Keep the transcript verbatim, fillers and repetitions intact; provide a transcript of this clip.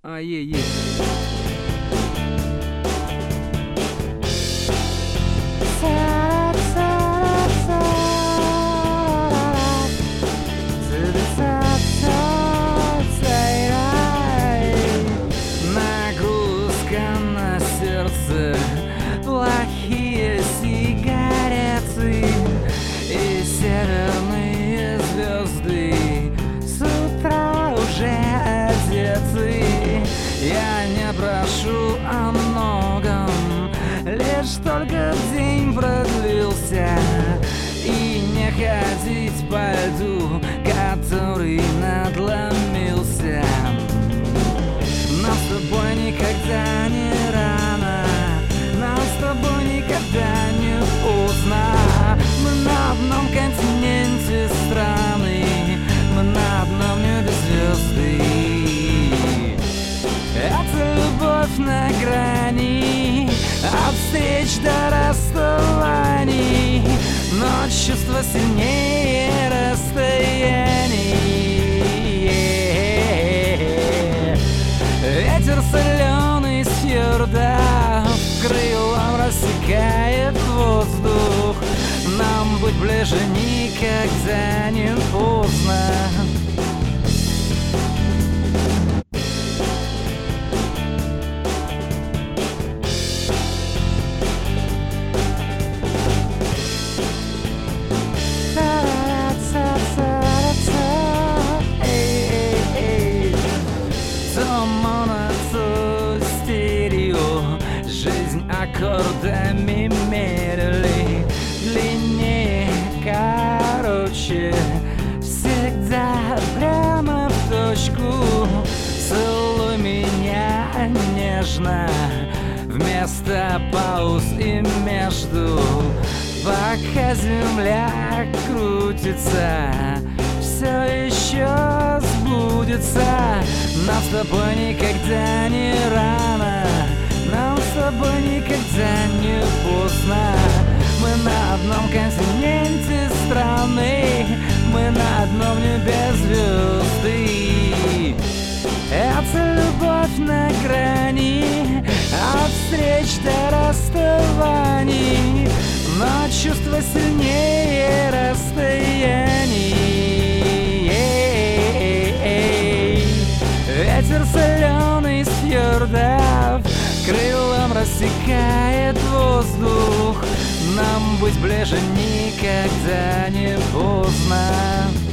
Ай-е-е. Нагрузка на сердце, плохие сигареты и северные звезды с утра уже одеты. Я не прошу о многом, лишь только день продлился, и не ходить по льду, который надломился. Нам с тобой никогда не рано, нам с тобой никогда не поздно. Мы на одном континенте страны, мы на одном небе звезды. Это любовь на грани, от встреч до расставаний, но чувство сильнее расстояний. Ветер соленый с фьорда крылом рассекает воздух. Нам быть ближе никогда не поздно. Жизнь аккордами мерили, длиннее, короче, всегда прямо в точку. Целуй меня нежно, вместо пауз и между. Пока земля крутится, все еще сбудется. Нам с тобой никогда не рано, нам с тобой никогда не поздно. Мы на одном континенте страны, мы на одном небе звезды. Это любовь на грани, от встреч до расставаний, но чувство сильнее расстояний. Ветер соленый с фьордов крылом рассекает воздух. Нам быть ближе никогда не поздно.